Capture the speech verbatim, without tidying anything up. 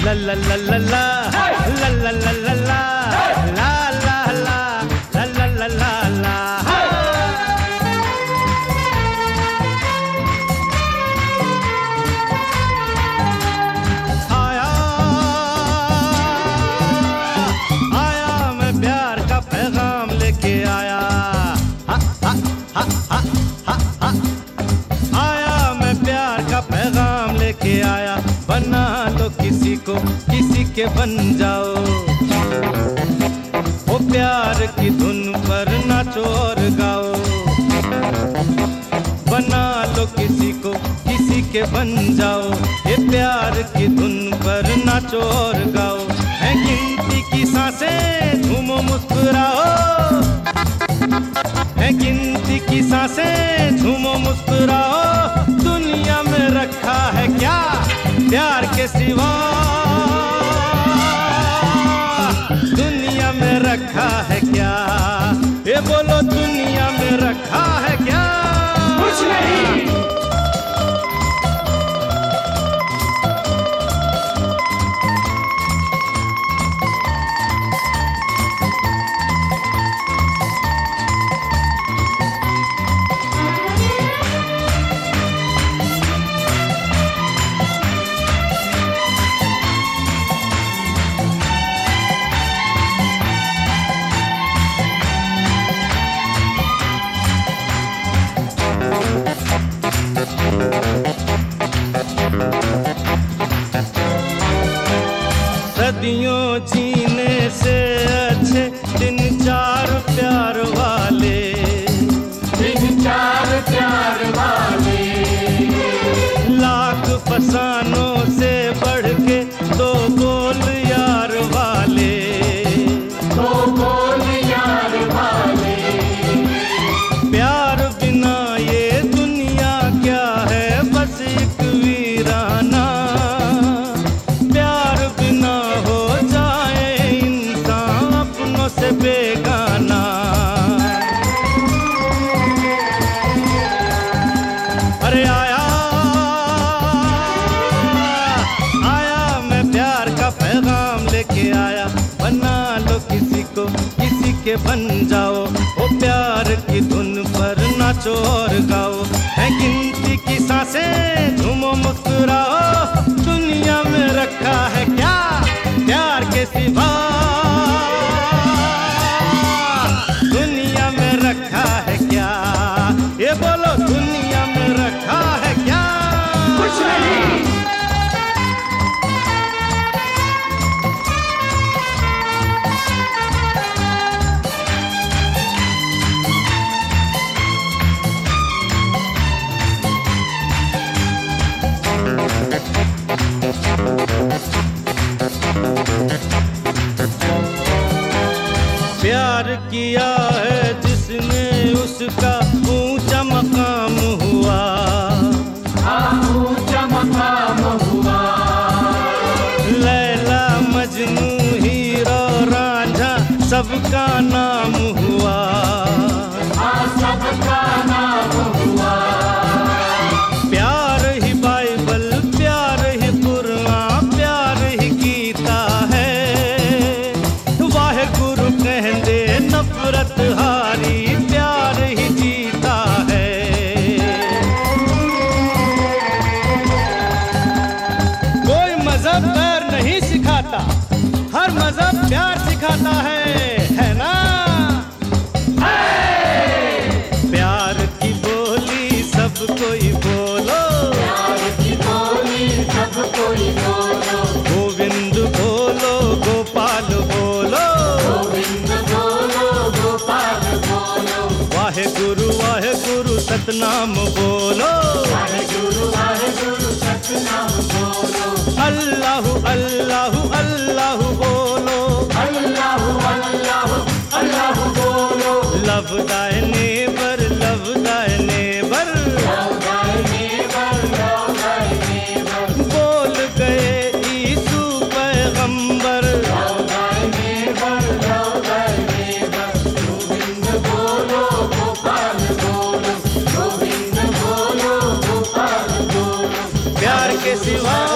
ला ला ला ला ला ला ला ला ला ला ला ला ला ला ला ला ला। आया आया मैं प्यार का पैगाम लेके आया, हा हा हा हा हा हा। आया मैं प्यार का पैगाम लेके आया, बना लो किसी को किसी के बन जाओ, वो प्यार की धुन पर नाचो और गाओ। बना लो किसी को किसी के बन जाओ, ये प्यार की धुन पर नाचो और गाओ। है गिनती की सांसें झूमो मुस्कुराओ, है गिनती की सांसें झूमो मुस्कुराओ। दुनिया में रखा है क्या प्यार के सिवा, दुनिया में रखा है क्या, ये बोलो दुनिया में रखा है क्या? कुछ नहीं। सदियों जीने से अच्छे दिन चार प्यार वाले, दिन चार प्यार वाले। लाख फसानों से बढ़ के दो बोल यार वाले, दो बोल यार वाले। प्यार बिना ये दुनिया क्या है, बस एक वीराना। प्यार बिना हो जाए इंसान अपनों से बेगाना। अरे आया आया मैं प्यार का पैगाम लेके आया, बना लो किसी को किसी के बन जाओ, वो प्यार की धुन पर नाचो और गाओ। है गिनती की सांसें झूमो मुस्कुराओ, दुनिया में रखा है क्या प्यार के सिवा, दुनिया में रखा है क्या, ये बोलो दुनिया में रखा है क्या? कुछ नहीं। प्यार किया है जिसने उसका ऊंचा मकाम हुआ, ऊंचा मकाम हुआ। लैला मजनू हीरो रांझा सबका नाम हुआ, सबका नाम हुआ। प्यार ही बाइबल, प्यार ही कुरान, प्यार ही गीता है। वाहे गुरु कहंदे नफरत हारी, प्यार ही जीता है। कोई मजहब पैर नहीं सिखाता, हर मजहब प्यार सिखाता है, है ना? प्यार की बोली सब कोई बोलो, प्यार की बोली सब कोई बोलो। गोविंद बोलो गोपाल बोलो, गोविंद बोलो गोपाल बोलो। वाहे गुरु वाहे गुरु सतनाम बोलो, वाहे गुरु वाहे गुरु सतनाम बोलो। अल्लाहु अल्लाहु अल्लाहु बोलो, अल्लाहु अल्लाहु अल्लाहु बोलो। Love thy neighbour, love thy neighbour, love thy neighbour, love thy neighbour. बोल गए यीशु पैगंबर, love thy neighbour, love thy neighbour. Govind बोलो गोपाल बोलो, गोविंद बोलो गोपाल बोलो। प्यार के सिवा